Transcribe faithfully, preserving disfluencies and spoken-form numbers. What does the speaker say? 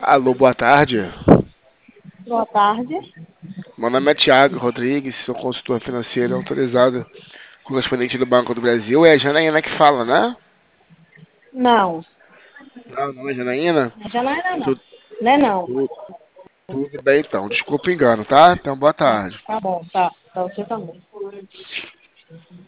Alô, boa tarde. Boa tarde. Meu nome é Thiago Rodrigues, sou consultor financeiro autorizado correspondente do Banco do Brasil. É a Janaína que fala, né? Não, Não, não é Janaína? não é Janaína, não. Tu- Não é não. tu- Tudo bem então, desculpa o engano, tá? Então boa Tá, tarde. tá bom, tá. Pra você também.